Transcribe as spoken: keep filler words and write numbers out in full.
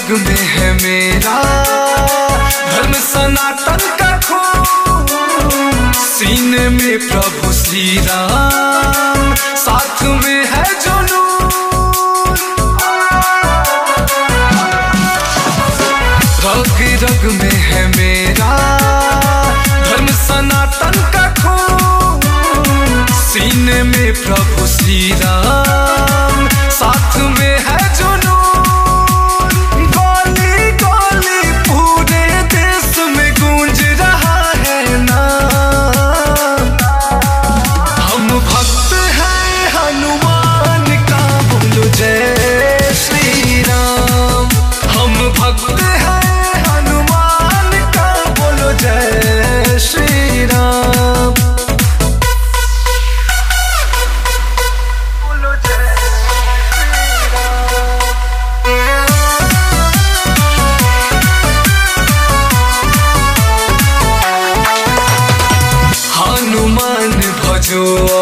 रग में है मेरा धर्म सनातन का खून, सीने में प्रभु श्री राम, साथ में है जुनून। रग रग में है मेरा धर्म सनातन का खून, सीने में प्रभु श्री राम, साथ में है जुनून। गोली गोली पूरे देश में गूंज रहा है नाम, हम भक्त हैं हनुमान का, बोलो जय श्री राम। हम भक्त हैं हनुमान का, बोलो जय श्री राम। बोलो जय श्री राम। हनुमान भजो